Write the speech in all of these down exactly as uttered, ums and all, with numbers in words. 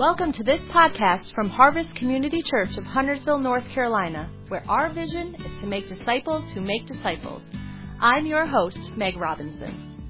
Welcome to this podcast from Harvest Community Church of Huntersville, North Carolina, where our vision is to make disciples who make disciples. I'm your host, Meg Robinson.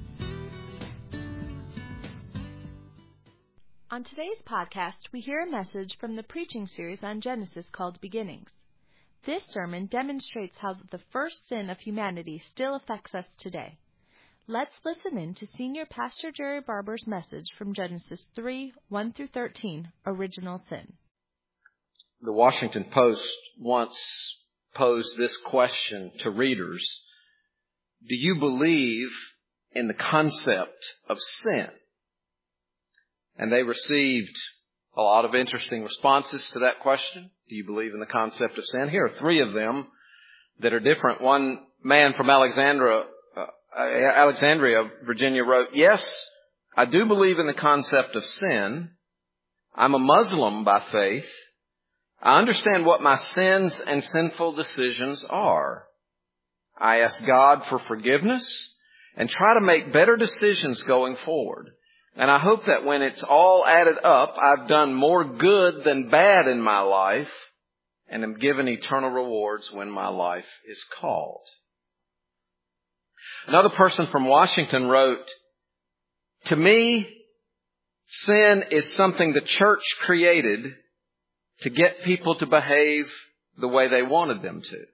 On today's podcast, we hear a message from the preaching series on Genesis called Beginnings. This sermon demonstrates how the first sin of humanity still affects us today. Let's listen in to Senior Pastor Jerry Barber's message from Genesis three, one through thirteen, Original Sin. The Washington Post once posed this question to readers: do you believe in the concept of sin? And they received a lot of interesting responses to that question. Do you believe in the concept of sin? Here are three of them that are different. One man from Alexandria Alexandria, Virginia wrote, "Yes, I do believe in the concept of sin. I'm a Muslim by faith. I understand what my sins and sinful decisions are. I ask God for forgiveness and try to make better decisions going forward. And I hope that when it's all added up, I've done more good than bad in my life and am given eternal rewards when my life is called." Another person from Washington wrote, "To me, sin is something the church created to get people to behave the way they wanted them to."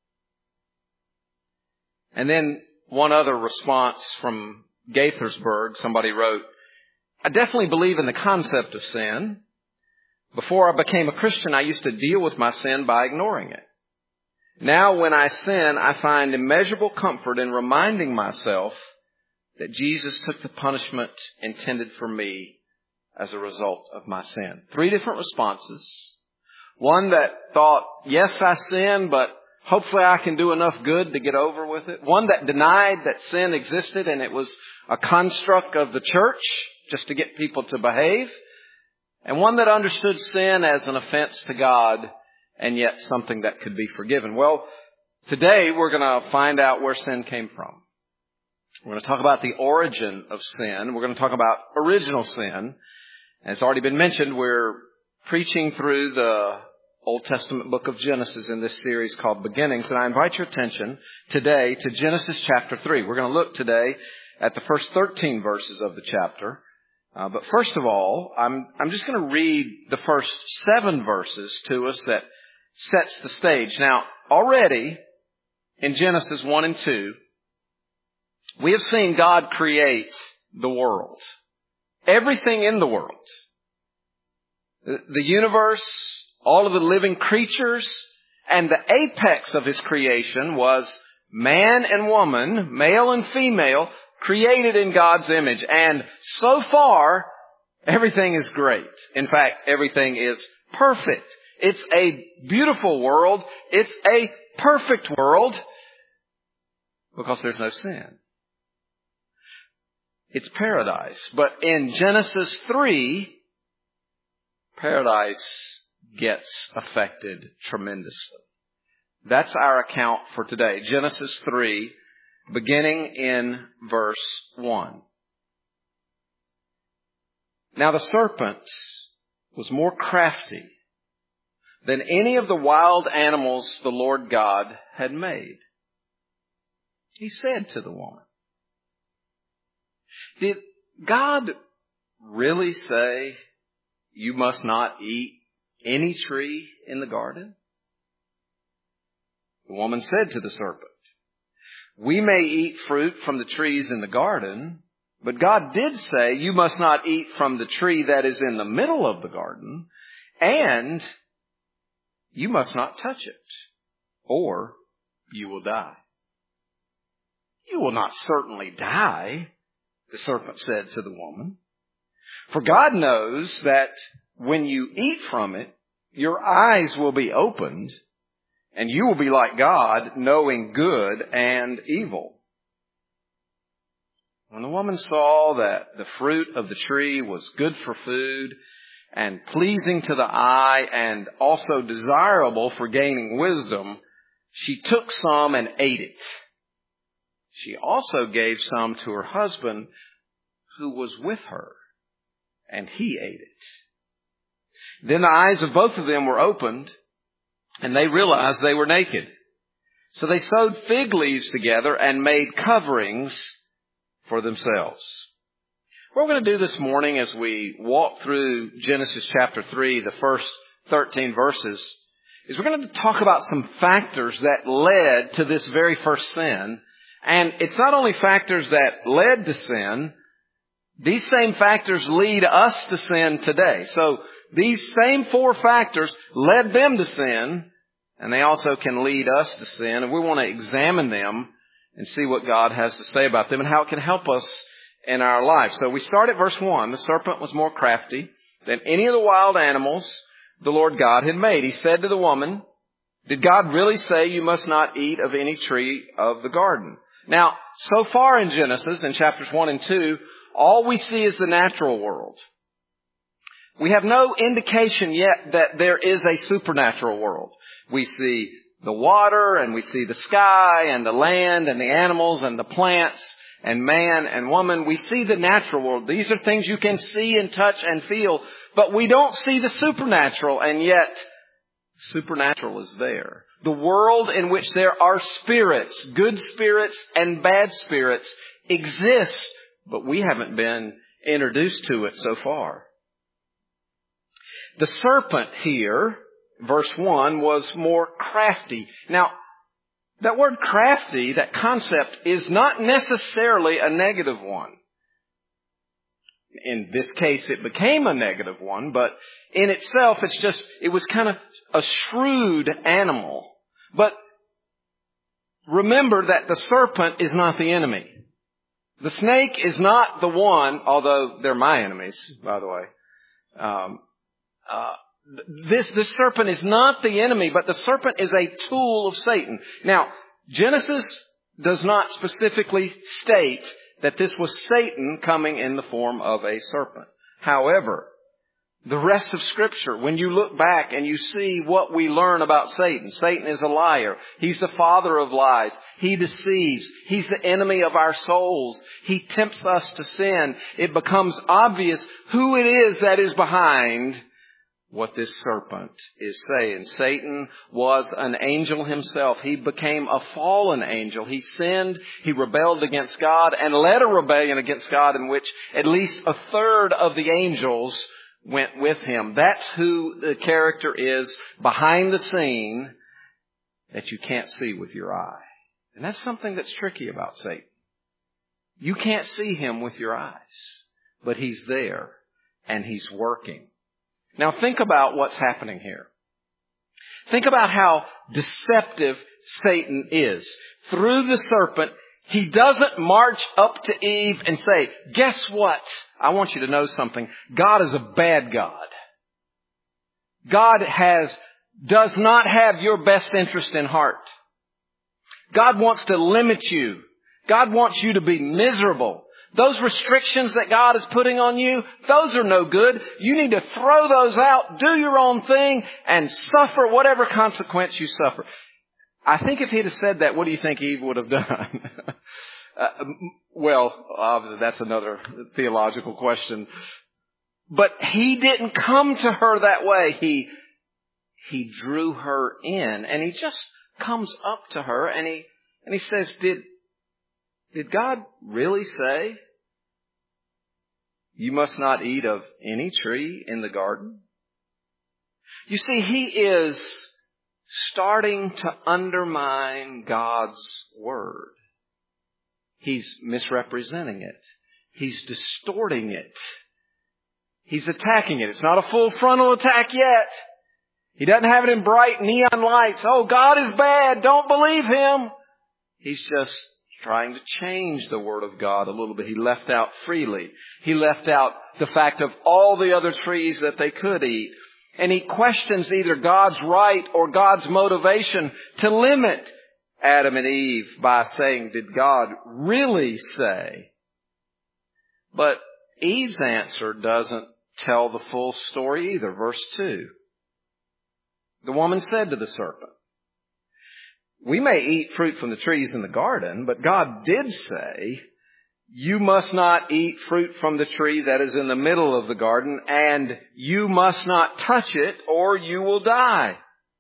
And then one other response from Gaithersburg, somebody wrote, "I definitely believe in the concept of sin. Before I became a Christian, I used to deal with my sin by ignoring it. Now, when I sin, I find immeasurable comfort in reminding myself that Jesus took the punishment intended for me as a result of my sin." Three different responses. One that thought, yes, I sin, but hopefully I can do enough good to get over with it. One that denied that sin existed and it was a construct of the church just to get people to behave. And one that understood sin as an offense to God and yet something that could be forgiven. Well, today we're going to find out where sin came from. We're going to talk about the origin of sin. We're going to talk about original sin. As already been mentioned, we're preaching through the Old Testament book of Genesis in this series called Beginnings. And I invite your attention today to Genesis chapter three. We're going to look today at the first thirteen verses of the chapter. Uh, but first of all, I'm, I'm just going to read the first seven verses to us that sets the stage. Now, already in Genesis one and two, we have seen God create the world. Everything in the world. The, the universe, all of the living creatures, and the apex of His creation was man and woman, male and female, created in God's image. And so far, everything is great. In fact, everything is perfect. It's a beautiful world. It's a perfect world because there's no sin. It's paradise. But in Genesis three, paradise gets affected tremendously. That's our account for today. Genesis three, beginning in verse one. "Now the serpent was more crafty than any of the wild animals the Lord God had made. He said to the woman," did God really say you must not eat any tree in the garden? The woman said to the serpent, "We may eat fruit from the trees in the garden, but God did say you must not eat from the tree that is in the middle of the garden, and you must not touch it, or you will die." "You will not certainly die," the serpent said to the woman, "for God knows that when you eat from it, your eyes will be opened, and you will be like God, knowing good and evil." When the woman saw that the fruit of the tree was good for food and pleasing to the eye and also desirable for gaining wisdom, she took some and ate it. She also gave some to her husband who was with her, and he ate it. Then the eyes of both of them were opened, and they realized they were naked. So they sewed fig leaves together and made coverings for themselves. What we're going to do this morning as we walk through Genesis chapter three, the first thirteen verses, is we're going to talk about some factors that led to this very first sin. And it's not only factors that led to sin, these same factors lead us to sin today. So these same four factors led them to sin, and they also can lead us to sin. And we want to examine them and see what God has to say about them and how it can help us in our life. So we start at verse one. The serpent was more crafty than any of the wild animals the Lord God had made. He said to the woman, "Did God really say you must not eat of any tree of the garden?" Now, so far in Genesis, in chapters one and two, all we see is the natural world. We have no indication yet that there is a supernatural world. We see the water, and we see the sky, and the land, and the animals, and the plants, and man and woman. We see the natural world. These are things you can see and touch and feel, but we don't see the supernatural, and yet supernatural is there. The world in which there are spirits, good spirits and bad spirits, exists, but we haven't been introduced to it so far. The serpent here, verse one, was more crafty. Now, that word crafty, that concept, is not necessarily a negative one. In this case, it became a negative one, but in itself, it's just, it was kind of a shrewd animal. But remember that the serpent is not the enemy. The snake is not the one, although they're my enemies, by the way. Um, uh, this, this serpent is not the enemy, but the serpent is a tool of Satan. Now, Genesis does not specifically state that this was Satan coming in the form of a serpent. However, the rest of Scripture, when you look back and you see what we learn about Satan, Satan is a liar. He's the father of lies. He deceives. He's the enemy of our souls. He tempts us to sin. It becomes obvious who it is that is behind what this serpent is saying. Satan was an angel himself. He became a fallen angel. He sinned, he rebelled against God, and led a rebellion against God in which at least a third of the angels went with him. That's who the character is behind the scene that you can't see with your eye. And that's something that's tricky about Satan. You can't see him with your eyes, but he's there and he's working. Now think about what's happening here. Think about how deceptive Satan is. Through the serpent, he doesn't march up to Eve and say, "Guess what? I want you to know something. God is a bad God. God has, does not have your best interest in heart. God wants to limit you. God wants you to be miserable. Those restrictions that God is putting on you, those are no good. You need to throw those out, do your own thing, and suffer whatever consequence you suffer." I think if he'd have said that, what do you think Eve would have done? uh, well, obviously that's another theological question. But he didn't come to her that way. He, he drew her in, and he just comes up to her and he, and he says, did, did God really say you must not eat of any tree in the garden? You see, he is starting to undermine God's word. He's misrepresenting it. He's distorting it. He's attacking it. It's not a full frontal attack yet. He doesn't have it in bright neon lights. "Oh, God is bad. Don't believe him." He's just trying to change the word of God a little bit. He left out freely. He left out the fact of all the other trees that they could eat. And he questions either God's right or God's motivation to limit Adam and Eve by saying, "Did God really say?" But Eve's answer doesn't tell the full story either. Verse two. The woman said to the serpent, "We may eat fruit from the trees in the garden, but God did say, you must not eat fruit from the tree that is in the middle of the garden, and you must not touch it or you will die.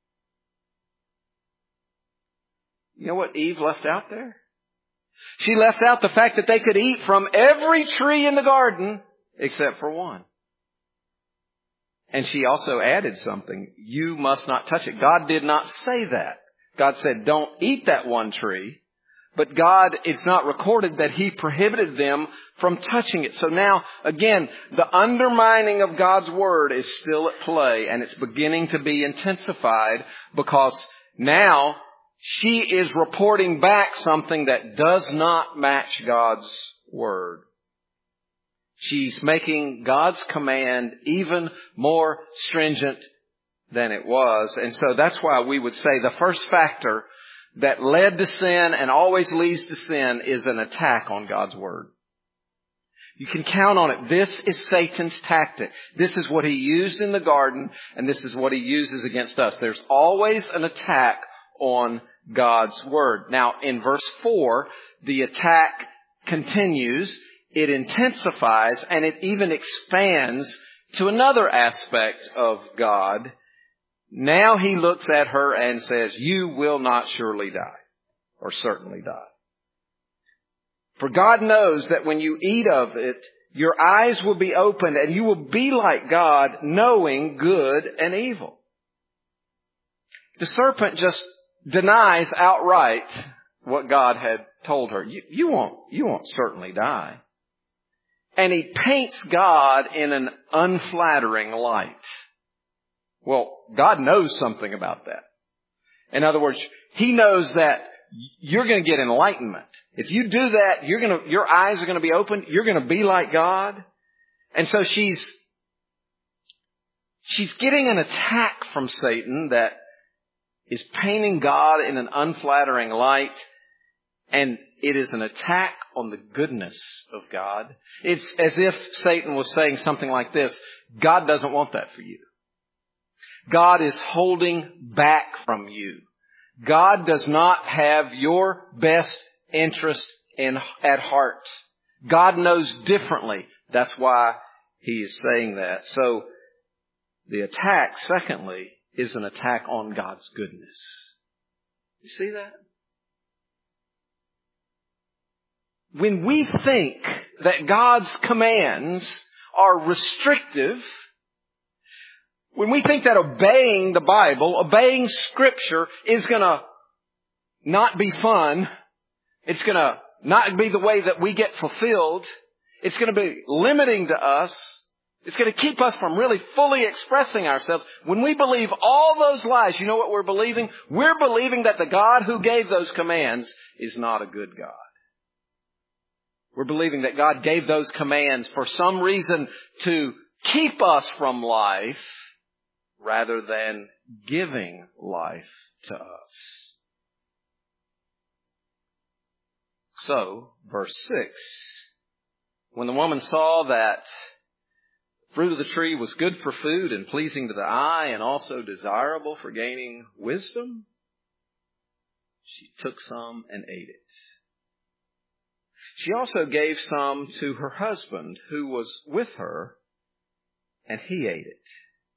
You know what Eve left out there? She left out the fact that they could eat from every tree in the garden except for one. And she also added something. You must not touch it. God did not say that. God said, don't eat that one tree. But God, it's not recorded that He prohibited them from touching it. So now, again, the undermining of God's Word is still at play, and it's beginning to be intensified because now she is reporting back something that does not match God's Word. She's making God's command even more stringent than it was. And so that's why we would say the first factor that led to sin and always leads to sin is an attack on God's Word. You can count on it. This is Satan's tactic. This is what he used in the garden, and this is what he uses against us. There's always an attack on God's Word. Now, in verse four, the attack continues, it intensifies, and it even expands to another aspect of God. Now he looks at her and says, you will not surely die, or certainly die. For God knows that when you eat of it, your eyes will be opened and you will be like God, knowing good and evil. The serpent just denies outright what God had told her. You, you won't, you won't certainly die. And he paints God in an unflattering light. Well, God knows something about that. In other words, He knows that you're going to get enlightenment. If you do that, you're going to, your eyes are going to be opened. You're going to be like God. And so she's, she's getting an attack from Satan that is painting God in an unflattering light. And it is an attack on the goodness of God. It's as if Satan was saying something like this: God doesn't want that for you. God is holding back from you. God does not have your best interest in, at heart. God knows differently. That's why He is saying that. So the attack, secondly, is an attack on God's goodness. You see that? When we think that God's commands are restrictive, when we think that obeying the Bible, obeying Scripture is going to not be fun, it's going to not be the way that we get fulfilled, it's going to be limiting to us, it's going to keep us from really fully expressing ourselves. When we believe all those lies, you know what we're believing? We're believing that the God who gave those commands is not a good God. We're believing that God gave those commands for some reason to keep us from life, rather than giving life to us. So, verse six, when the woman saw that the fruit of the tree was good for food and pleasing to the eye and also desirable for gaining wisdom, she took some and ate it. She also gave some to her husband who was with her, and he ate it.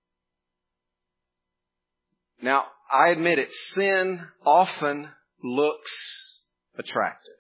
Now, I admit it, sin often looks attractive.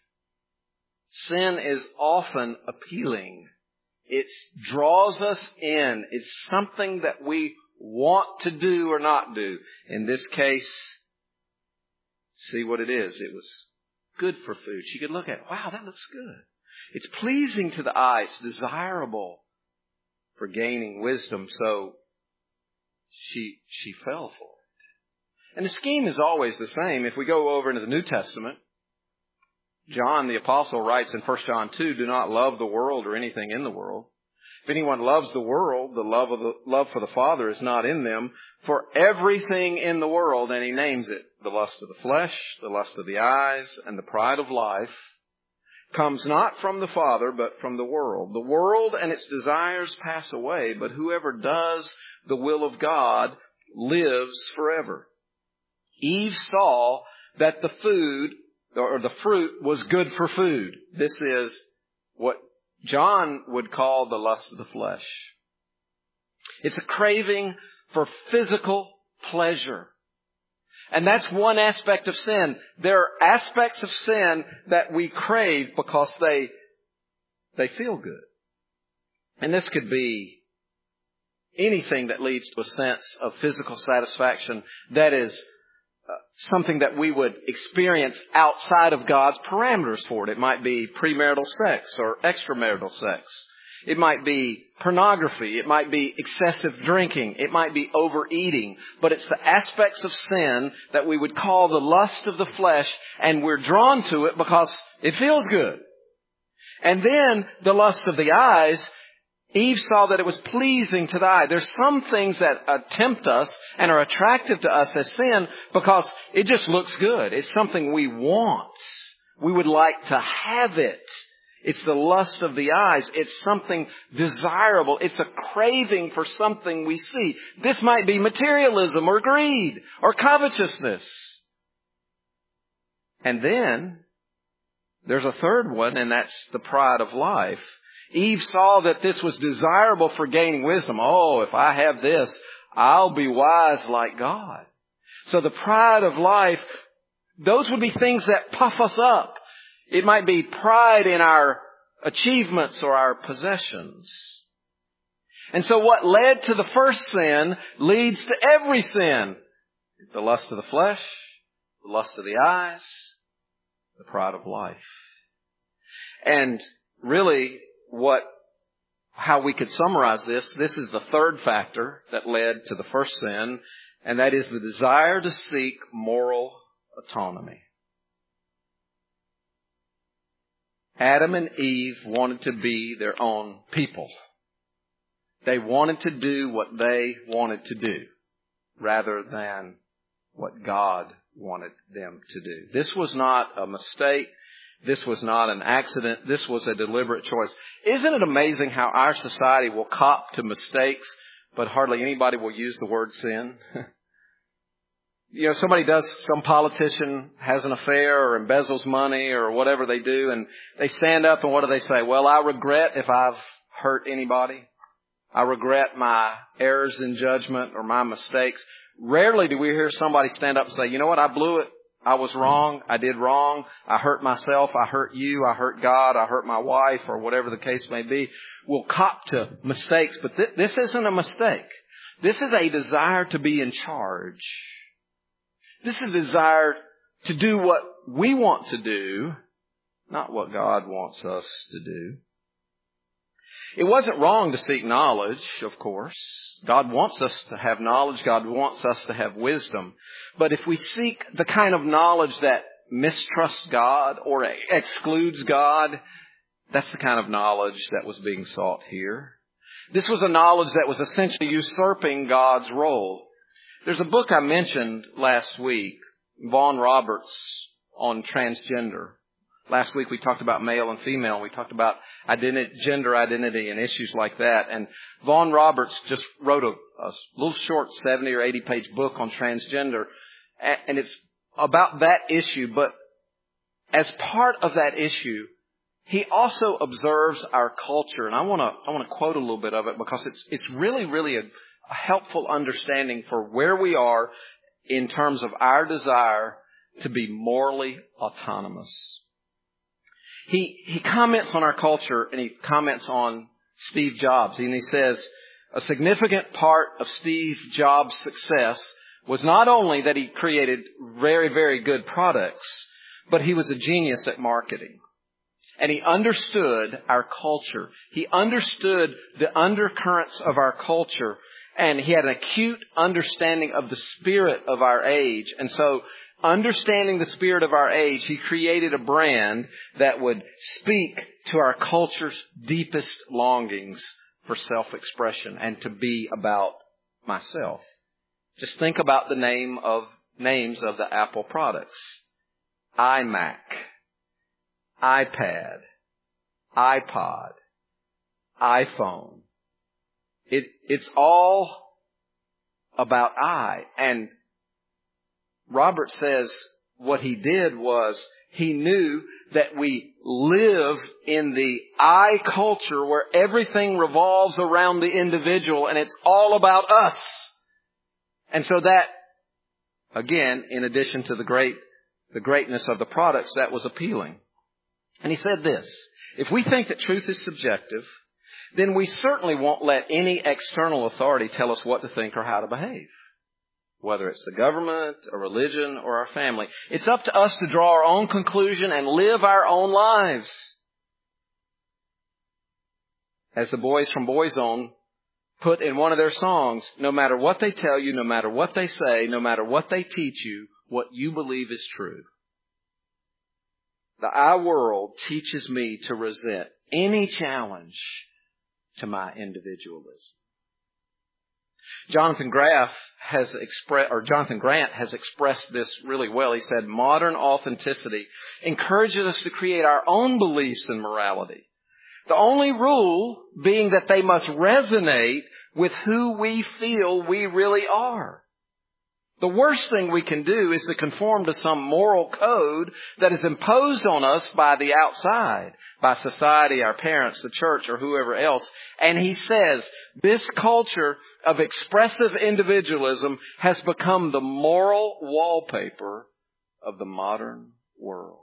Sin is often appealing. It draws us in. It's something that we want to do or not do. In this case, see what it is. It was good for food. She could look at it. Wow, that looks good. It's pleasing to the eye. It's desirable for gaining wisdom. So she she fell for it. And the scheme is always the same. If we go over into the New Testament, John the Apostle writes in First John two, do not love the world or anything in the world. If anyone loves the world, the love of the love for the Father is not in them. For everything in the world, and he names it, the lust of the flesh, the lust of the eyes, and the pride of life, comes not from the Father, but from the world. The world and its desires pass away, but whoever does the will of God lives forever. Eve saw that the food, or the fruit, was good for food. This is what John would call the lust of the flesh. It's a craving for physical pleasure. And that's one aspect of sin. There are aspects of sin that we crave because they, they feel good. And this could be anything that leads to a sense of physical satisfaction that is uh, something that we would experience outside of God's parameters for it. It might be premarital sex or extramarital sex. It might be pornography. It might be excessive drinking. It might be overeating. But it's the aspects of sin that we would call the lust of the flesh, and we're drawn to it because it feels good. And then the lust of the eyes. Eve saw that it was pleasing to the eye. There's some things that uh, tempt us and are attractive to us as sin because it just looks good. It's something we want. We would like to have it. It's the lust of the eyes. It's something desirable. It's a craving for something we see. This might be materialism or greed or covetousness. And then there's a third one, and that's the pride of life. Eve saw that this was desirable for gaining wisdom. Oh, if I have this, I'll be wise like God. So the pride of life, those would be things that puff us up. It might be pride in our achievements or our possessions. And so what led to the first sin leads to every sin. The lust of the flesh, the lust of the eyes, the pride of life. And really, what, how we could summarize this, this is the third factor that led to the first sin, and that is the desire to seek moral autonomy. Adam and Eve wanted to be their own people. They wanted to do what they wanted to do rather than what God wanted them to do. This was not a mistake. This was not an accident. This was a deliberate choice. Isn't it amazing how our society will cop to mistakes, but hardly anybody will use the word sin? You know, somebody does, some politician has an affair or embezzles money or whatever they do, and they stand up and what do they say? Well, I regret if I've hurt anybody. I regret my errors in judgment or my mistakes. Rarely do we hear somebody stand up and say, you know what, I blew it. I was wrong. I did wrong. I hurt myself. I hurt you. I hurt God. I hurt my wife, or whatever the case may be. We'll cop to mistakes, but th- this isn't a mistake. This is a desire to be in charge. This is a desire to do what we want to do, not what God wants us to do. It wasn't wrong to seek knowledge, of course. God wants us to have knowledge. God wants us to have wisdom. But if we seek the kind of knowledge that mistrusts God or excludes God, that's the kind of knowledge that was being sought here. This was a knowledge that was essentially usurping God's role. There's a book I mentioned last week, Vaughn Roberts, on transgender. Last week we talked about male and female. We talked about identity, gender identity and issues like that. And Vaughn Roberts just wrote a, a little short seventy or eighty page book on transgender. And it's about that issue. But as part of that issue, he also observes our culture. And I want to I want to quote a little bit of it because it's it's really, really a, a helpful understanding for where we are in terms of our desire to be morally autonomous. He he comments on our culture, and he comments on Steve Jobs. And he says, a significant part of Steve Jobs' success was not only that he created very, very good products, but he was a genius at marketing. And he understood our culture. He understood the undercurrents of our culture. And he had an acute understanding of the spirit of our age. And so, understanding the spirit of our age, he created a brand that would speak to our culture's deepest longings for self-expression and to be about myself. Just think about the name of names of the Apple products. iMac, iPad, iPod, iPhone. It, it's all about I. And Robert says what he did was He knew that we live in the I culture where everything revolves around the individual and it's all about us. And so that, again, in addition to the great, the greatness of the products, that was appealing. And he said this, if we think that truth is subjective, then we certainly won't let any external authority tell us what to think or how to behave. Whether it's the government, a religion, or our family. It's up to us to draw our own conclusion and live our own lives. As the boys from Boyzone put in one of their songs, no matter what they tell you, no matter what they say, no matter what they teach you, what you believe is true. The I world teaches me to resent any challenge to my individualism. Jonathan Graff has expressed, or Jonathan Grant has expressed this really well. He said, modern authenticity encourages us to create our own beliefs in morality. The only rule being that they must resonate with who we feel we really are. The worst thing we can do is to conform to some moral code that is imposed on us by the outside, by society, our parents, the church, or whoever else. And he says, this culture of expressive individualism has become the moral wallpaper of the modern world.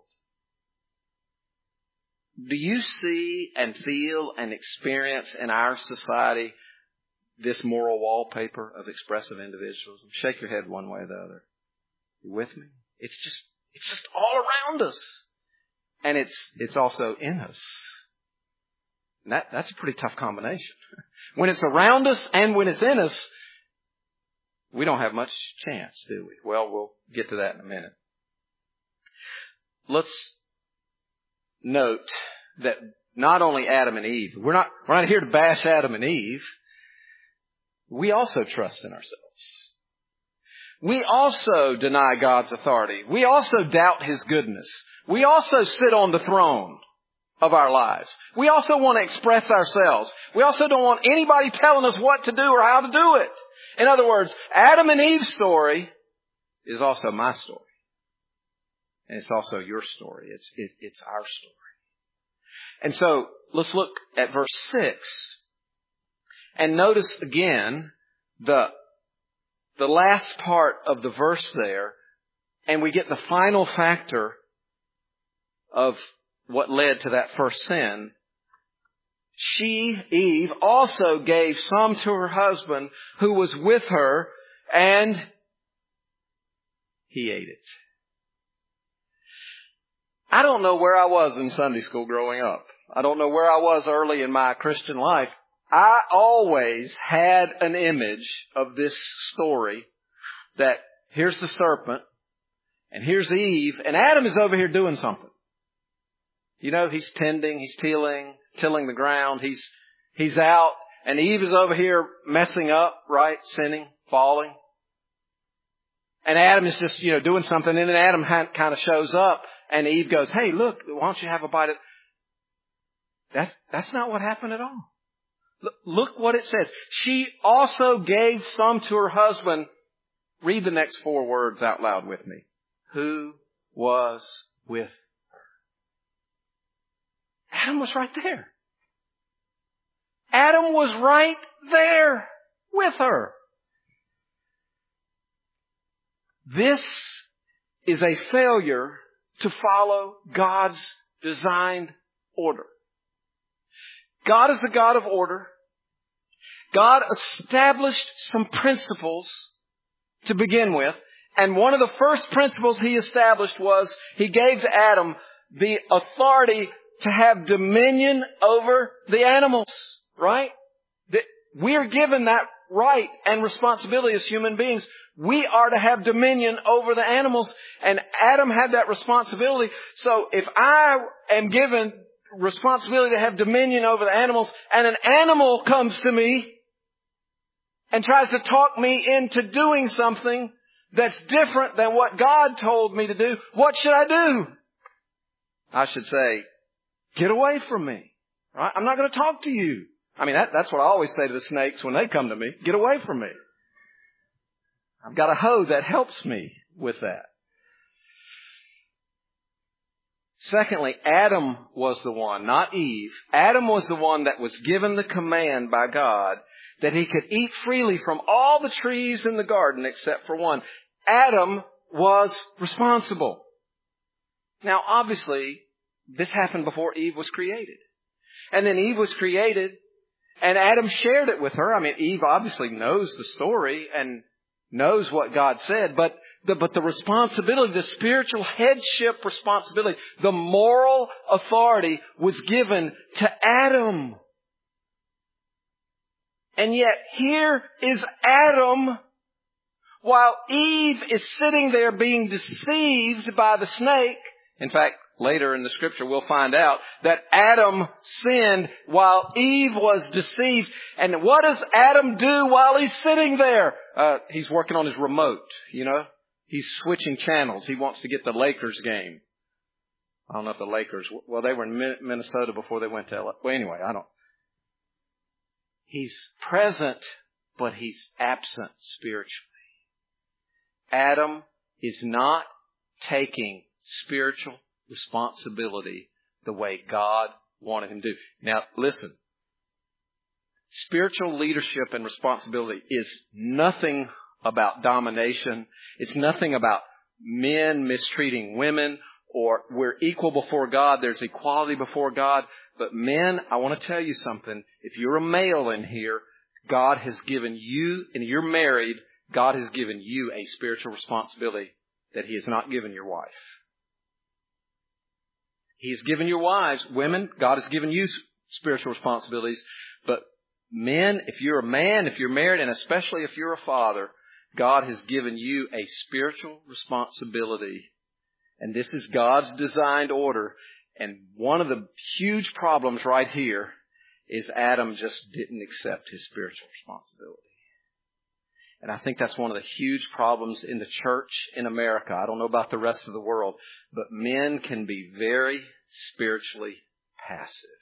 Do you see and feel and experience in our society this moral wallpaper of expressive individualism? Shake your head one way or the other. You with me? It's just, it's just all around us. And it's, it's also in us. And that, that's a pretty tough combination. When it's around us and when it's in us, we don't have much chance, do we? Well, we'll get to that in a minute. Let's note that not only Adam and Eve, we're not, we're not here to bash Adam and Eve. We also trust in ourselves. We also deny God's authority. We also doubt His goodness. We also sit on the throne of our lives. We also want to express ourselves. We also don't want anybody telling us what to do or how to do it. In other words, Adam and Eve's story is also my story. And it's also your story. It's, it, it's our story. And so let's look at verse six. And notice again the, the last part of the verse there. And we get the final factor of what led to that first sin. She, Eve, also gave some to her husband who was with her, and he ate it. I don't know where I was in Sunday school growing up. I don't know where I was early in my Christian life. I always had an image of this story that here's the serpent and here's Eve and Adam is over here doing something. You know, he's tending, he's tilling, tilling the ground. He's, he's out and Eve is over here messing up, right? Sinning, falling. And Adam is just, you know, doing something. And then Adam kind of shows up and Eve goes, hey, look, why don't you have a bite of... That's, that's not what happened at all. Look what it says. She also gave some to her husband. Read the next four words out loud with me. Who was with her? Adam was right there. Adam was right there with her. This is a failure to follow God's designed order. God is a God of order. God established some principles to begin with. And one of the first principles He established was He gave to Adam the authority to have dominion over the animals, right? We are given that right and responsibility as human beings. We are to have dominion over the animals. And Adam had that responsibility. So if I am given responsibility to have dominion over the animals, and an animal comes to me and tries to talk me into doing something that's different than what God told me to do, what should I do? I should say, get away from me. Right? I'm not going to talk to you. I mean, that, that's what I always say to the snakes when they come to me. Get away from me. I've got a hoe that helps me with that. Secondly, Adam was the one, not Eve. Adam was the one that was given the command by God that he could eat freely from all the trees in the garden except for one. Adam was responsible. Now, obviously, this happened before Eve was created. And then Eve was created, and Adam shared it with her. I mean, Eve obviously knows the story and knows what God said, but the, but the responsibility, the spiritual headship responsibility, the moral authority was given to Adam. And yet here is Adam, while Eve is sitting there being deceived by the snake. In fact, later in the scripture we'll find out that Adam sinned while Eve was deceived. And what does Adam do while he's sitting there? Uh, he's working on his remote, you know. He's switching channels. He wants to get the Lakers game. I don't know if the Lakers, well, they were in Minnesota before they went to L A. Well, anyway, I don't. He's present, but he's absent spiritually. Adam is not taking spiritual responsibility the way God wanted him to. Now, listen. Spiritual leadership and responsibility is nothing about domination. It's nothing about men mistreating women, or we're equal before God. There's equality before God. But men, I want to tell you something. If you're a male in here, God has given you, and you're married, God has given you a spiritual responsibility that He has not given your wife. He has given your wives, women, God has given you spiritual responsibilities. But men, if you're a man, if you're married, and especially if you're a father, God has given you a spiritual responsibility. And this is God's designed order. And one of the huge problems right here is Adam just didn't accept his spiritual responsibility. And I think that's one of the huge problems in the church in America. I don't know about the rest of the world, but men can be very spiritually passive.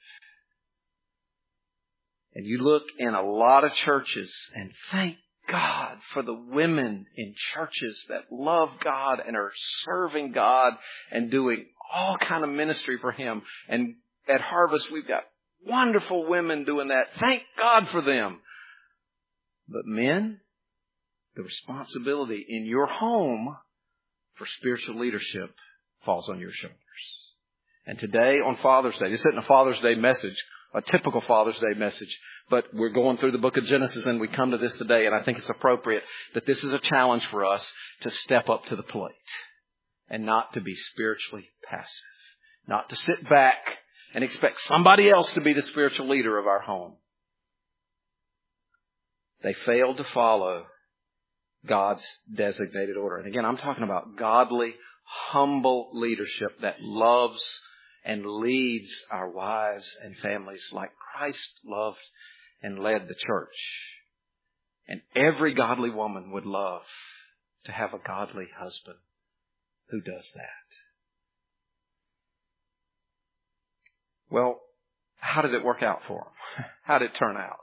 And you look in a lot of churches, and thank God for the women in churches that love God and are serving God and doing all kind of ministry for Him. And at Harvest, we've got wonderful women doing that. Thank God for them. But men, the responsibility in your home for spiritual leadership falls on your shoulders. And today on Father's Day, this isn't a Father's Day message, a typical Father's Day message, but we're going through the book of Genesis and we come to this today, and I think it's appropriate that this is a challenge for us to step up to the plate and not to be spiritually passive, not to sit back and expect somebody else to be the spiritual leader of our home. They failed to follow God's designated order. And again, I'm talking about godly, humble leadership that loves and leads our wives and families like Christ loved and led the church. And every godly woman would love to have a godly husband who does that. Well, how did it work out for them? How did it turn out?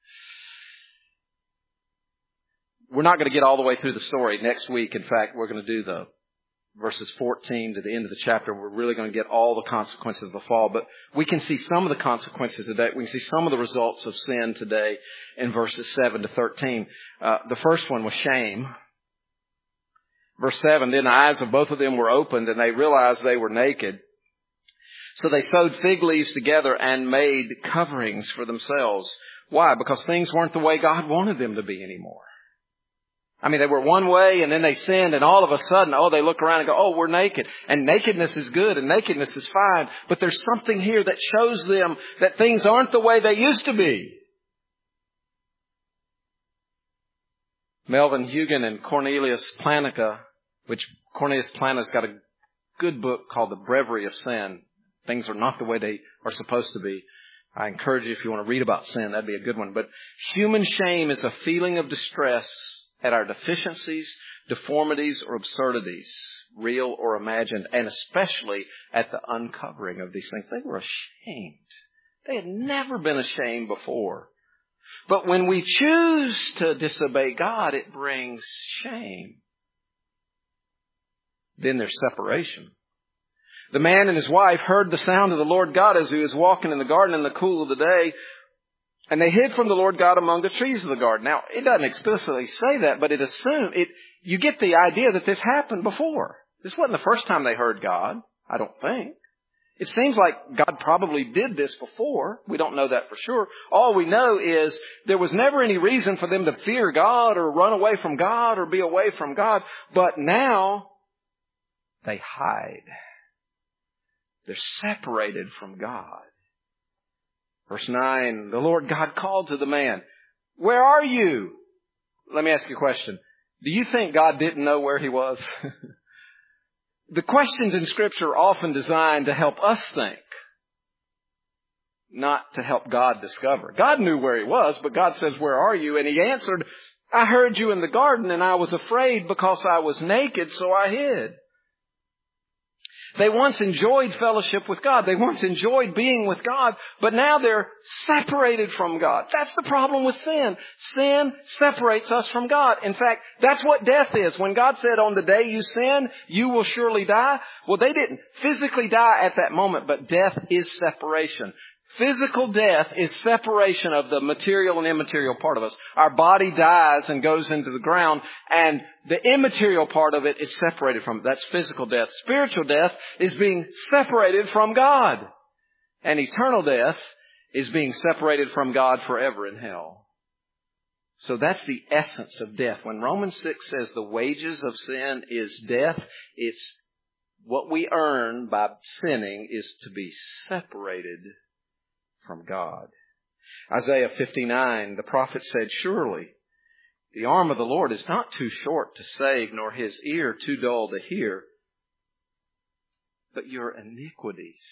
We're not going to get all the way through the story. Next week, in fact, we're going to do the verses fourteen to the end of the chapter. We're really going to get all the consequences of the fall. But we can see some of the consequences today. We can see some of the results of sin today in verses seven to thirteen. Uh, the first one was shame. Verse seven, then the eyes of both of them were opened and they realized they were naked. So they sewed fig leaves together and made coverings for themselves. Why? Because things weren't the way God wanted them to be anymore. I mean, they were one way and then they sinned, and all of a sudden, oh, they look around and go, oh, we're naked. And nakedness is good and nakedness is fine. But there's something here that shows them that things aren't the way they used to be. Melvin Hugan and Cornelius Plantinga, which Cornelius Plantinga's got a good book called The Breviary of Sin. Things are not the way they are supposed to be. I encourage you, if you want to read about sin, that'd be a good one. But human shame is a feeling of distress at our deficiencies, deformities, or absurdities, real or imagined, and especially at the uncovering of these things. They were ashamed. They had never been ashamed before. But when we choose to disobey God, it brings shame. Then there's separation. The man and his wife heard the sound of the Lord God as he was walking in the garden in the cool of the day, and they hid from the Lord God among the trees of the garden. Now, it doesn't explicitly say that, but it assumes it. You get the idea that this happened before. This wasn't the first time they heard God, I don't think. It seems like God probably did this before. We don't know that for sure. All we know is there was never any reason for them to fear God or run away from God or be away from God. But now they hide. They're separated from God. Verse nine, the Lord God called to the man, "Where are you?" Let me ask you a question. Do you think God didn't know where he was? The questions in Scripture are often designed to help us think, not to help God discover. God knew where he was, but God says, "Where are you?" And he answered, "I heard you in the garden, and I was afraid because I was naked, so I hid." They once enjoyed fellowship with God. They once enjoyed being with God, but now they're separated from God. That's the problem with sin. Sin separates us from God. In fact, that's what death is. When God said, "On the day you sin, you will surely die," well, they didn't physically die at that moment, but death is separation. Physical death is separation of the material and immaterial part of us. Our body dies and goes into the ground, and the immaterial part of it is separated from it. That's physical death. Spiritual death is being separated from God. And eternal death is being separated from God forever in hell. So that's the essence of death. When Romans six says the wages of sin is death, it's what we earn by sinning is to be separated from God. Isaiah fifty-nine, the prophet said, "Surely the arm of the Lord is not too short to save, nor his ear too dull to hear. But your iniquities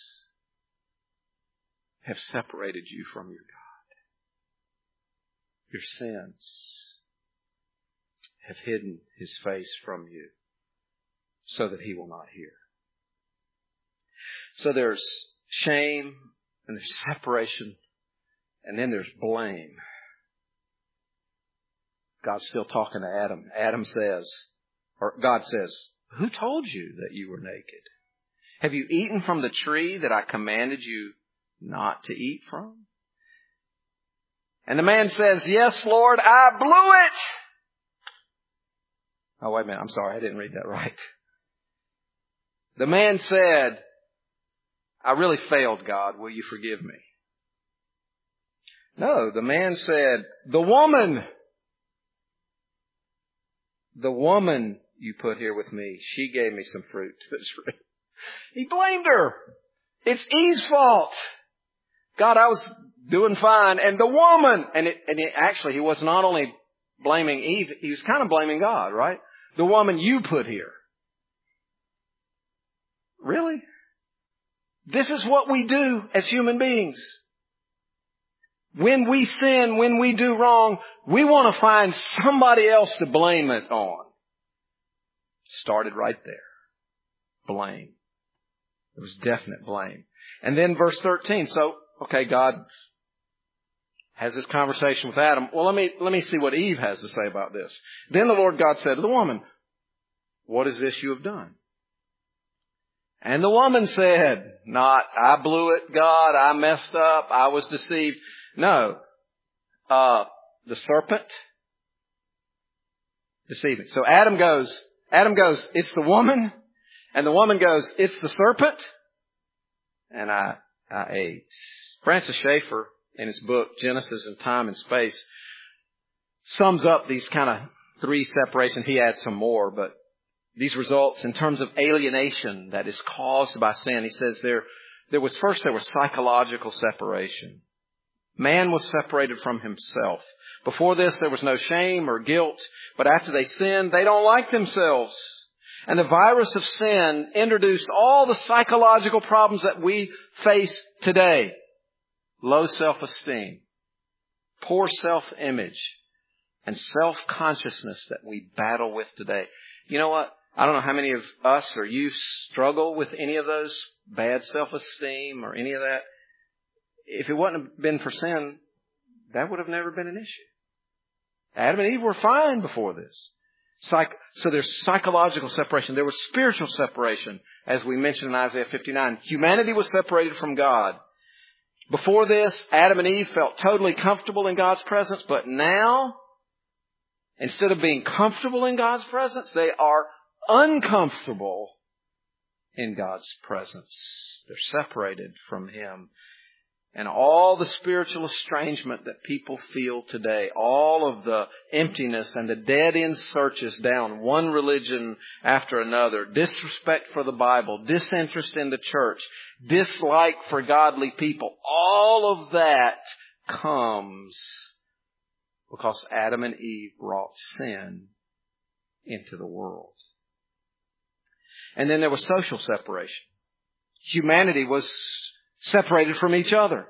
have separated you from your God. Your sins have hidden his face from you so that he will not hear." So there's shame, and there's separation, and then there's blame. God's still talking to Adam. Adam says, or God says, "Who told you that you were naked? Have you eaten from the tree that I commanded you not to eat from?" And the man says, "Yes, Lord, I blew it." Oh, wait a minute. I'm sorry. I didn't read that right. The man said, "I really failed, God. Will you forgive me?" No, the man said, "The woman, the woman you put here with me, she gave me some fruit." He blamed her. It's Eve's fault. God, I was doing fine. And the woman, and it, and it, actually he was not only blaming Eve, he was kind of blaming God, right? The woman you put here. Really? This is what we do as human beings. When we sin, when we do wrong, we want to find somebody else to blame it on. Started right there. Blame. There was definite blame. And then verse thirteen. So, okay, God has this conversation with Adam. Well, let me, let me see what Eve has to say about this. Then the Lord God said to the woman, "What is this you have done?" And the woman said, not, "I blew it, God, I messed up, I was deceived." No. Uh, the serpent deceived me. So Adam goes, Adam goes, "It's the woman." And the woman goes, "It's the serpent." And I, I ate. Francis Schaeffer, in his book, Genesis in Time and Space, sums up these kind of three separations. He adds some more, but these results in terms of alienation that is caused by sin. He says there, there was first, there was psychological separation. Man was separated from himself. Before this, there was no shame or guilt. But after they sinned, they don't like themselves. And the virus of sin introduced all the psychological problems that we face today. Low self-esteem, poor self-image, and self-consciousness that we battle with today. You know what? I don't know how many of us or you struggle with any of those, bad self-esteem or any of that. If it wouldn't have been for sin, that would have never been an issue. Adam and Eve were fine before this. Psych- so there's psychological separation. There was spiritual separation, as we mentioned in Isaiah fifty-nine. Humanity was separated from God. Before this, Adam and Eve felt totally comfortable in God's presence, but now, instead of being comfortable in God's presence, they are uncomfortable in God's presence. They're separated from Him. And all the spiritual estrangement that people feel today, all of the emptiness and the dead-end searches down one religion after another, disrespect for the Bible, disinterest in the church, dislike for godly people, all of that comes because Adam and Eve brought sin into the world. And then there was social separation. Humanity was separated from each other.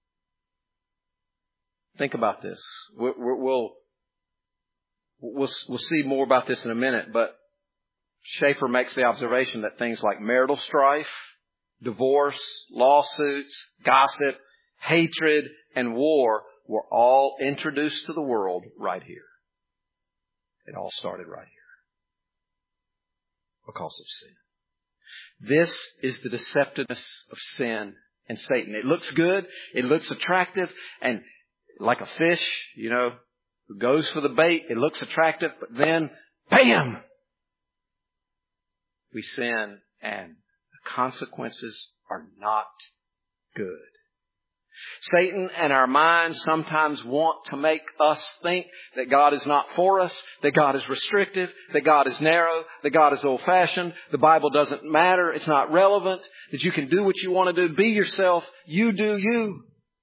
Think about this. We'll, we'll, we'll, we'll see more about this in a minute, but Schaeffer makes the observation that things like marital strife, divorce, lawsuits, gossip, hatred, and war were all introduced to the world right here. It all started right here because of sin. This is the deceptiveness of sin and Satan. It looks good. It looks attractive. And like a fish, you know, who goes for the bait, it looks attractive. But then, bam! We sin and the consequences are not good. Satan and our minds sometimes want to make us think that God is not for us, that God is restrictive, that God is narrow, that God is old-fashioned, the Bible doesn't matter, it's not relevant, that you can do what you want to do, be yourself, you do you.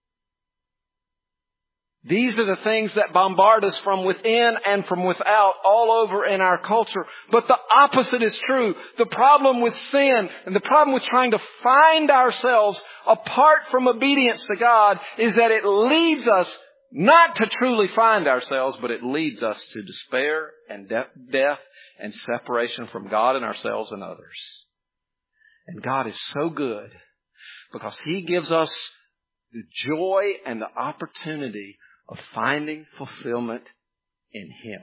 These are the things that bombard us from within and from without all over in our culture. But the opposite is true. The problem with sin and the problem with trying to find ourselves apart from obedience to God is that it leads us not to truly find ourselves, but it leads us to despair and de- death and separation from God and ourselves and others. And God is so good because He gives us the joy and the opportunity of finding fulfillment in Him.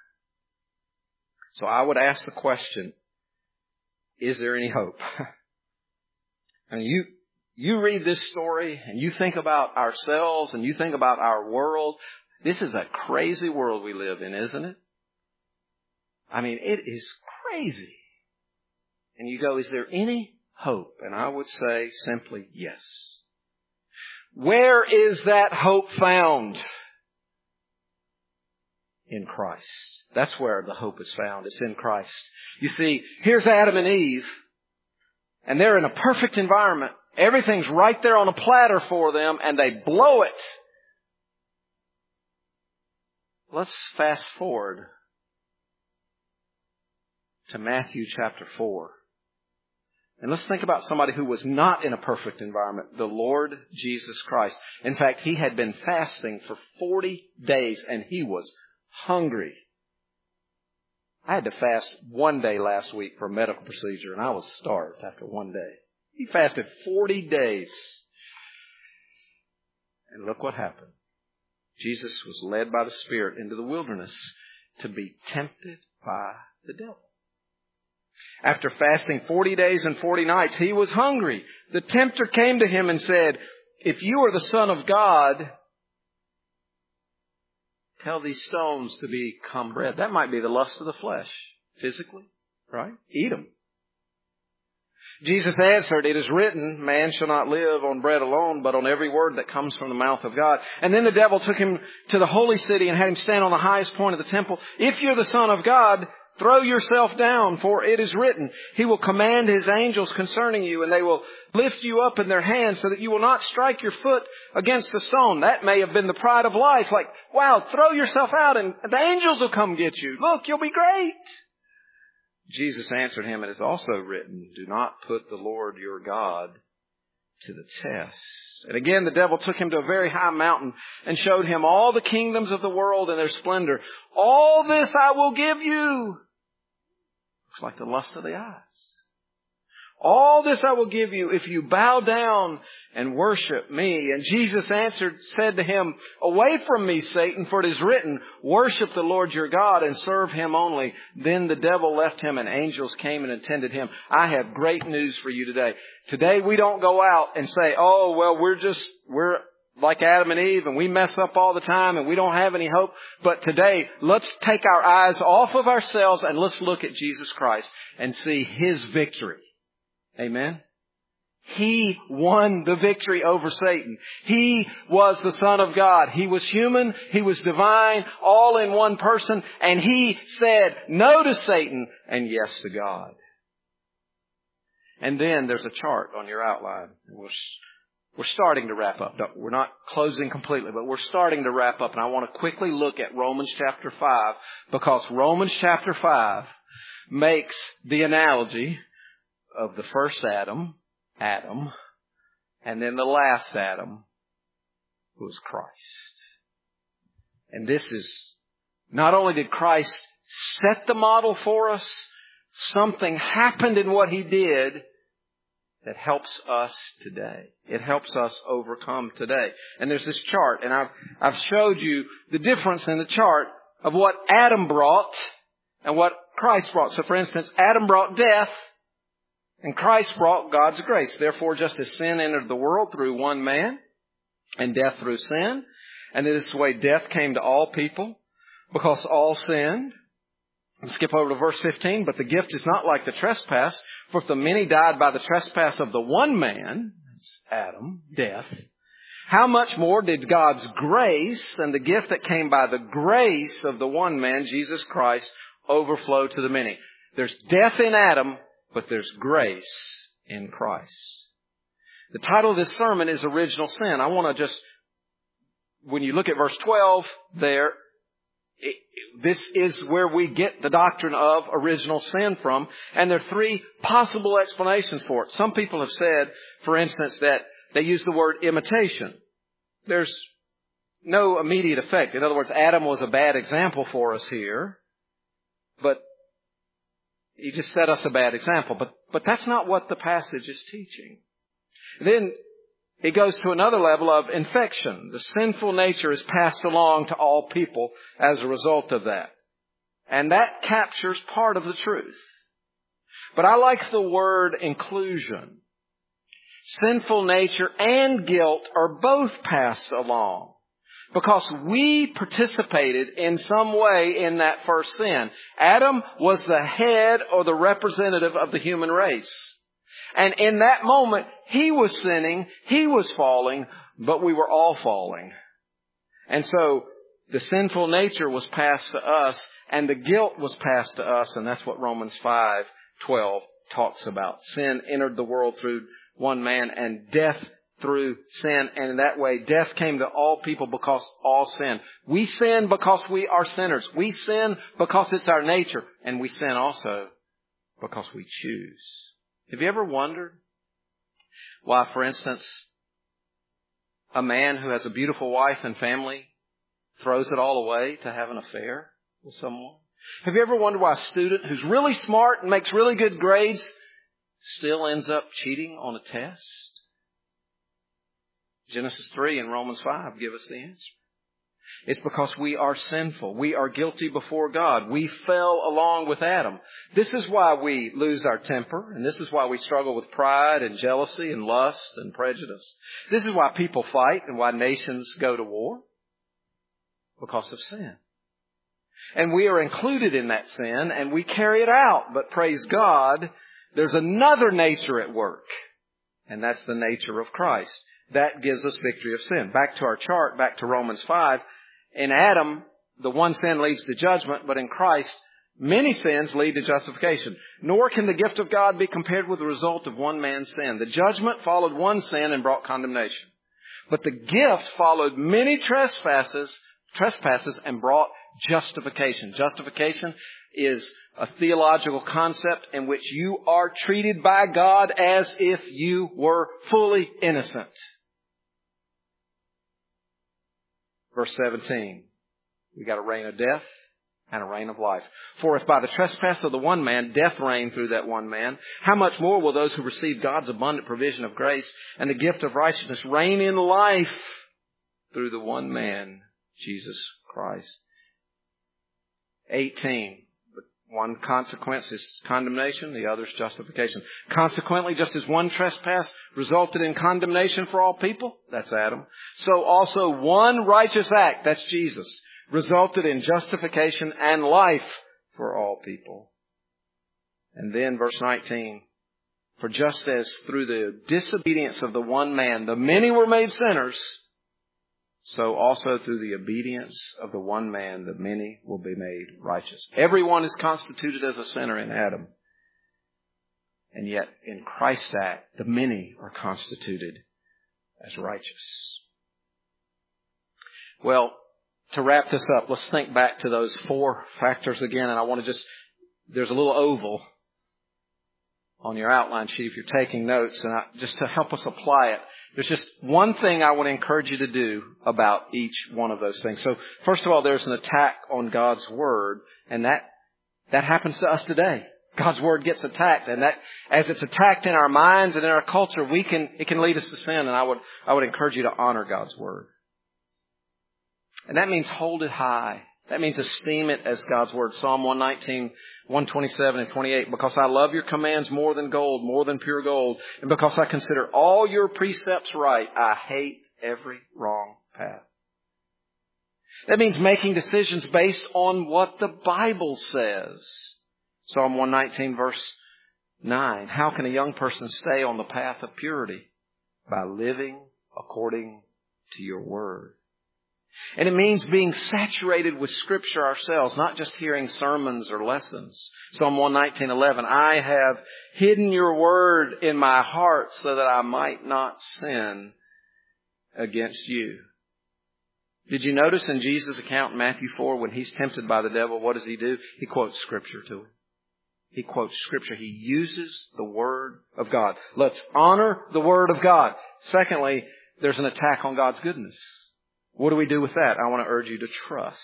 So I would ask the question, is there any hope? I mean, you, you read this story and you think about ourselves and you think about our world. This is a crazy world we live in, isn't it? I mean, it is crazy. And you go, is there any hope? And I would say simply yes. Where is that hope found? In Christ. That's where the hope is found. It's in Christ. You see, here's Adam and Eve, and they're in a perfect environment. Everything's right there on a platter for them, and they blow it. Let's fast forward to Matthew chapter four. And let's think about somebody who was not in a perfect environment, the Lord Jesus Christ. In fact, He had been fasting for forty days and He was hungry. I had to fast one day last week for a medical procedure and I was starved after one day. He fasted forty days. And look what happened. Jesus was led by the Spirit into the wilderness to be tempted by the devil. After fasting forty days and forty nights, He was hungry. The tempter came to Him and said, if you are the Son of God, tell these stones to become bread. That might be the lust of the flesh, physically, right? Eat them. Jesus answered, it is written, man shall not live on bread alone, but on every word that comes from the mouth of God. And then the devil took Him to the holy city and had Him stand on the highest point of the temple. If you're the Son of God, throw yourself down, for it is written, He will command His angels concerning you, and they will lift you up in their hands so that you will not strike your foot against the stone. That may have been the pride of life. Like, wow, throw yourself out and the angels will come get you. Look, you'll be great. Jesus answered him, it is also written, do not put the Lord your God to the test. And again, the devil took Him to a very high mountain and showed Him all the kingdoms of the world and their splendor. All this I will give you. Looks like the lust of the eyes. All this I will give you if you bow down and worship me. And Jesus answered, said to him, away from me, Satan, for it is written, worship the Lord your God and serve him only. Then the devil left him and angels came and attended him. I have great news for you today. Today we don't go out and say, oh, well, we're just, we're like Adam and Eve and we mess up all the time and we don't have any hope. But today, let's take our eyes off of ourselves and let's look at Jesus Christ and see his victory. Amen. He won the victory over Satan. He was the Son of God. He was human. He was divine, all in one person. And he said no to Satan and yes to God. And then there's a chart on your outline. We're, we're starting to wrap up. We're not closing completely, but we're starting to wrap up. And I want to quickly look at Romans chapter five, because Romans chapter five makes the analogy of the first Adam, Adam, and then the last Adam, who was Christ. And this is, not only did Christ set the model for us, something happened in what he did that helps us today. It helps us overcome today. And there's this chart, and I've, I've showed you the difference in the chart of what Adam brought and what Christ brought. So for instance, Adam brought death, and Christ brought God's grace. Therefore, just as sin entered the world through one man, and death through sin, and in this way death came to all people, because all sinned. Let's skip over to verse fifteen. But the gift is not like the trespass, for if the many died by the trespass of the one man, that's Adam, death, how much more did God's grace and the gift that came by the grace of the one man, Jesus Christ, overflow to the many? There's death in Adam, but there's grace in Christ. The title of this sermon is Original Sin. I want to just, when you look at verse twelve there, it, this is where we get the doctrine of original sin from. And there are three possible explanations for it. Some people have said, for instance, that they use the word imitation. There's no immediate effect. In other words, Adam was a bad example for us here, but he just set us a bad example. But, but that's not what the passage is teaching. Then it goes to another level of infection. The sinful nature is passed along to all people as a result of that. And that captures part of the truth. But I like the word inclusion. Sinful nature and guilt are both passed along, because we participated in some way in that first sin. Adam was the head or the representative of the human race. And in that moment, he was sinning, he was falling, but we were all falling. And so the sinful nature was passed to us, and the guilt was passed to us, and that's what Romans five twelve talks about. Sin entered the world through one man, and death through sin. And in that way, death came to all people because all sin. We sin because we are sinners. We sin because it's our nature. And we sin also because we choose. Have you ever wondered why, for instance, a man who has a beautiful wife and family throws it all away to have an affair with someone? Have you ever wondered why a student who's really smart and makes really good grades still ends up cheating on a test? Genesis three and Romans five give us the answer. It's because we are sinful. We are guilty before God. We fell along with Adam. This is why we lose our temper, and this is why we struggle with pride and jealousy and lust and prejudice. This is why people fight and why nations go to war, because of sin. And we are included in that sin, and we carry it out. But praise God, there's another nature at work, and that's the nature of Christ. That gives us victory of sin. Back to our chart, back to Romans five. In Adam, the one sin leads to judgment, but in Christ, many sins lead to justification. Nor can the gift of God be compared with the result of one man's sin. The judgment followed one sin and brought condemnation. But the gift followed many trespasses, trespasses and brought justification. Justification is a theological concept in which you are treated by God as if you were fully innocent. Verse seventeen, we got a reign of death and a reign of life. For if by the trespass of the one man death reigned through that one man, how much more will those who receive God's abundant provision of grace and the gift of righteousness reign in life through the one man, Jesus Christ? eighteen. One consequence is condemnation, the other is justification. Consequently, just as one trespass resulted in condemnation for all people, that's Adam, so also one righteous act, that's Jesus, resulted in justification and life for all people. And then verse nineteen, for just as through the disobedience of the one man the many were made sinners, so also through the obedience of the one man, the many will be made righteous. Everyone is constituted as a sinner in Adam. And yet in Christ's act, the many are constituted as righteous. Well, to wrap this up, let's think back to those four factors again. And I want to just, there's a little oval on your outline sheet if you're taking notes. And I, just to help us apply it, there's just one thing I want to encourage you to do about each one of those things. So first of all, there's an attack on God's Word, and that that happens to us today. God's Word gets attacked, and that as it's attacked in our minds and in our culture, we can it can lead us to sin. And I would I would encourage you to honor God's Word. And that means hold it high. That means esteem it as God's Word. Psalm one nineteen, one twenty-seven and twenty-eight. Because I love your commands more than gold, more than pure gold. And because I consider all your precepts right, I hate every wrong path. That means making decisions based on what the Bible says. Psalm one nineteen verse nine. How can a young person stay on the path of purity? By living according to your word. And it means being saturated with Scripture ourselves, not just hearing sermons or lessons. Psalm one nineteen eleven, I have hidden your word in my heart so that I might not sin against you. Did you notice in Jesus' account in Matthew four, when he's tempted by the devil, what does he do? He quotes Scripture to him. He quotes Scripture. He uses the Word of God. Let's honor the Word of God. Secondly, there's an attack on God's goodness. What do we do with that? I want to urge you to trust.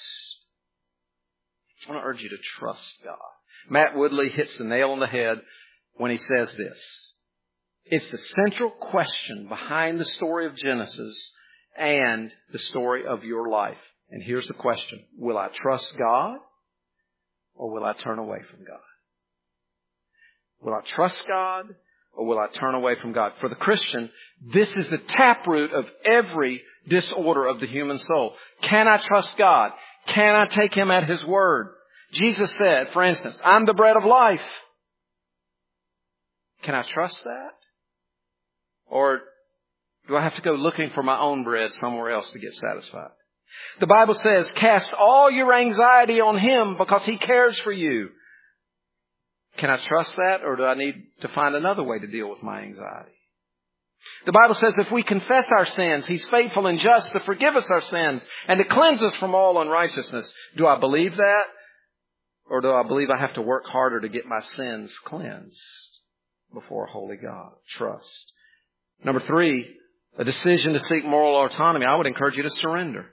I want to urge you to trust God. Matt Woodley hits the nail on the head when he says this. It's the central question behind the story of Genesis and the story of your life. And here's the question. Will I trust God or will I turn away from God? Will I trust God or will I turn away from God? For the Christian, this is the taproot of every disorder of the human soul. Can I trust God? Can I take Him at His word? Jesus said, for instance, I'm the bread of life. Can I trust that? Or do I have to go looking for my own bread somewhere else to get satisfied? The Bible says, cast all your anxiety on Him because He cares for you. Can I trust that, or do I need to find another way to deal with my anxiety? The Bible says if we confess our sins, He's faithful and just to forgive us our sins and to cleanse us from all unrighteousness. Do I believe that? Or do I believe I have to work harder to get my sins cleansed before a holy God? Trust. Number three, a decision to seek moral autonomy. I would encourage you to surrender.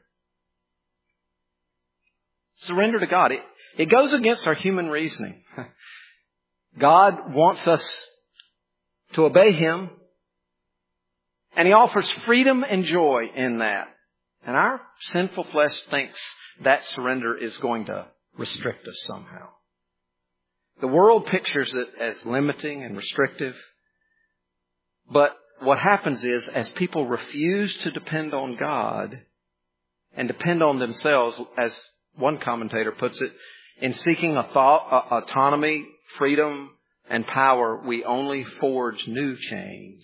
Surrender to God. It, it goes against our human reasoning. God wants us to obey Him. And He offers freedom and joy in that. And our sinful flesh thinks that surrender is going to restrict us somehow. The world pictures it as limiting and restrictive. But what happens is, as people refuse to depend on God and depend on themselves, as one commentator puts it, in seeking a thought, uh, autonomy, freedom, and power, we only forge new chains.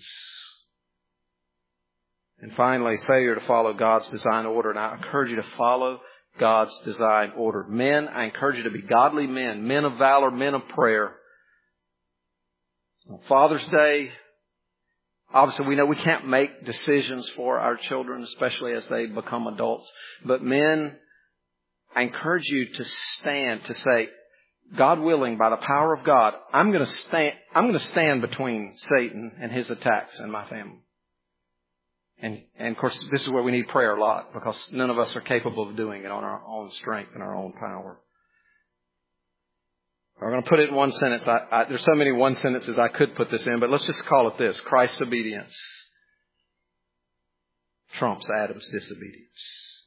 And finally, failure to follow God's design order. And I encourage you to follow God's design order. Men, I encourage you to be godly men, men of valor, men of prayer. On Father's Day, obviously we know we can't make decisions for our children, especially as they become adults. But men, I encourage you to stand, to say, God willing, by the power of God, I'm going to stand, I'm going to stand between Satan and his attacks and my family. And, and of course, this is where we need prayer a lot, because none of us are capable of doing it on our own strength and our own power. We're going to put it in one sentence. I, I, there's so many one sentences I could put this in, but let's just call it this. Christ's obedience trumps Adam's disobedience.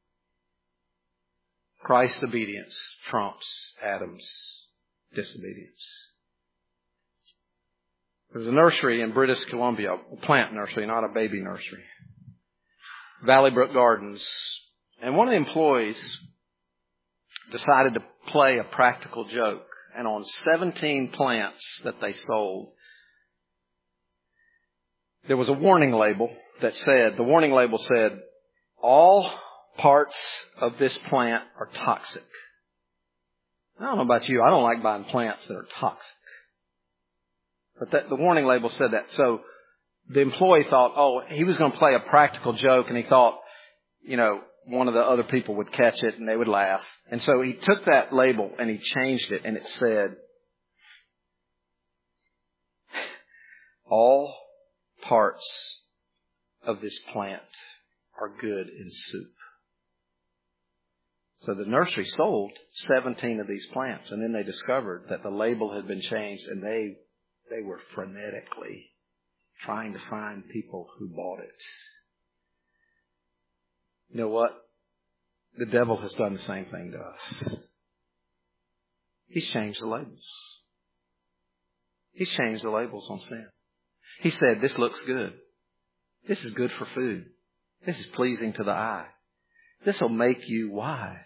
Christ's obedience trumps Adam's disobedience. There was a nursery in British Columbia, a plant nursery, not a baby nursery. Valley Brook Gardens. And one of the employees decided to play a practical joke. And on seventeen plants that they sold, there was a warning label that said, the warning label said, all parts of this plant are toxic. I don't know about you. I don't like buying plants that are toxic. But that, the warning label said that. So the employee thought, oh, he was going to play a practical joke, and he thought, you know, one of the other people would catch it and they would laugh. And so he took that label and he changed it, and it said, all parts of this plant are good in soup. So the nursery sold seventeen of these plants, and then they discovered that the label had been changed, and they they were frenetically trying to find people who bought it. You know what? The devil has done the same thing to us. He's changed the labels. He's changed the labels on sin. He said, this looks good. This is good for food. This is pleasing to the eye. This will make you wise.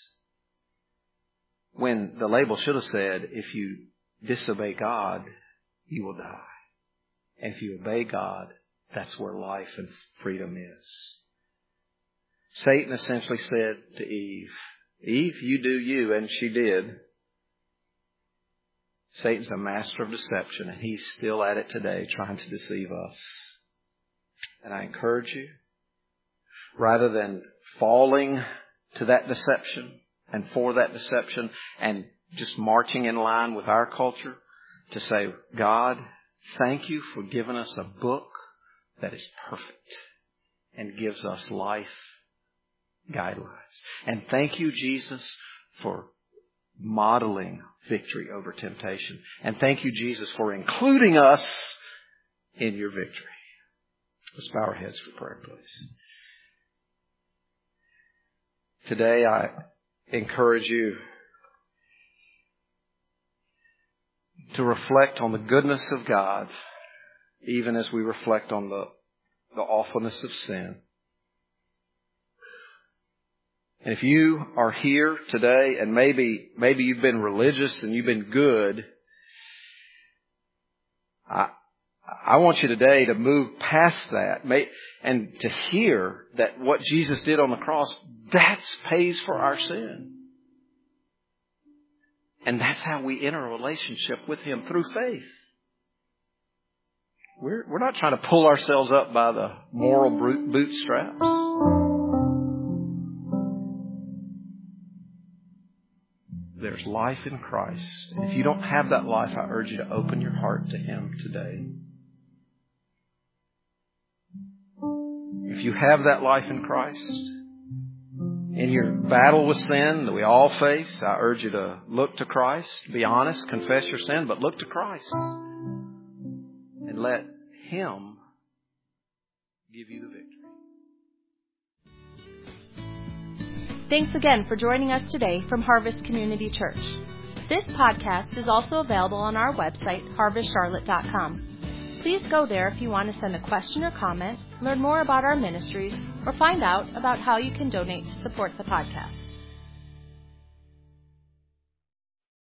When the label should have said, if you disobey God, you will die. And if you obey God, that's where life and freedom is. Satan essentially said to Eve, Eve, you do you, and she did. Satan's a master of deception, and he's still at it today, trying to deceive us. And I encourage you, rather than falling to that deception and for that deception and just marching in line with our culture, to say, God, thank you for giving us a book that is perfect and gives us life guidelines. And thank you, Jesus, for modeling victory over temptation. And thank you, Jesus, for including us in your victory. Let's bow our heads for prayer, please. Today, I encourage you to reflect on the goodness of God, even as we reflect on the, the awfulness of sin. And if you are here today and maybe maybe you've been religious and you've been good, I I want you today to move past that and to hear that what Jesus did on the cross, that pays for our sin. And that's how we enter a relationship with Him, through faith. We're, we're not trying to pull ourselves up by the moral bootstraps. There's life in Christ. And if you don't have that life, I urge you to open your heart to Him today. If you have that life in Christ, in your battle with sin that we all face, I urge you to look to Christ. Be honest, confess your sin, but look to Christ. And let Him give you the victory. Thanks again for joining us today from Harvest Community Church. This podcast is also available on our website, harvest charlotte dot com. Please go there if you want to send a question or comment, learn more about our ministries, or find out about how you can donate to support the podcast.